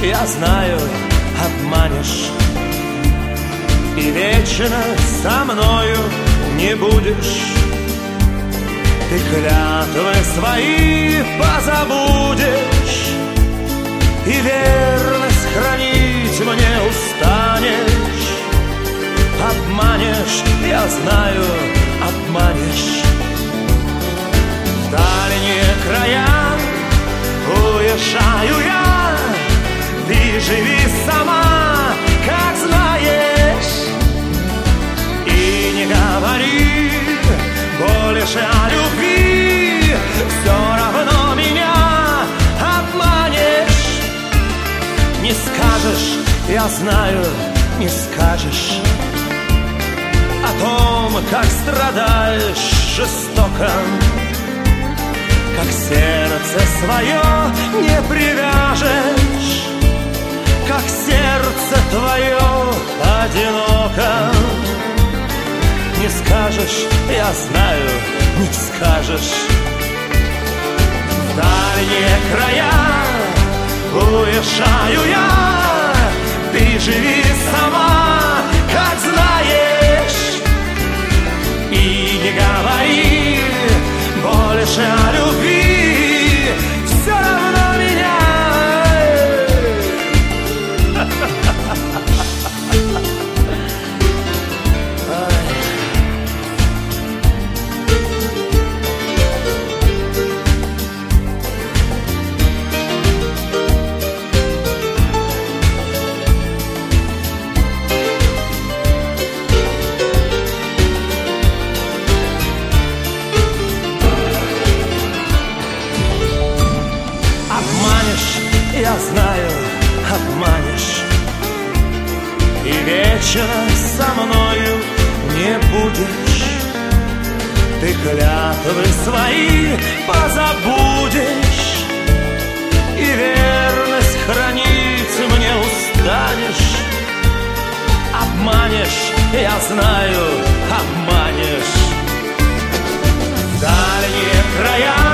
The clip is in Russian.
я знаю, обманешь. И вечно со мною не будешь. Ты клятвы свои позабудешь, и верность хранить мне устанешь. Обманешь, я знаю, обманешь. В дальние края уезжаю я, ты живи сама, как знаешь. И не говори больше о любви, все равно меня обманешь. Не скажешь, я знаю, не скажешь о том, как страдаешь жестоко, как сердце свое не привяжешь, как сердце твое одиноко. Не скажешь, я знаю, не скажешь. В дальние края уезжаю я, ты живи сама, как знаешь. И не говори больше о любви, все равно меня. Я знаю, обманешь. И вечно со мною не будешь. Ты клятвы свои позабудешь, и верность хранить мне устанешь. Обманешь, я знаю, обманешь. В дальние края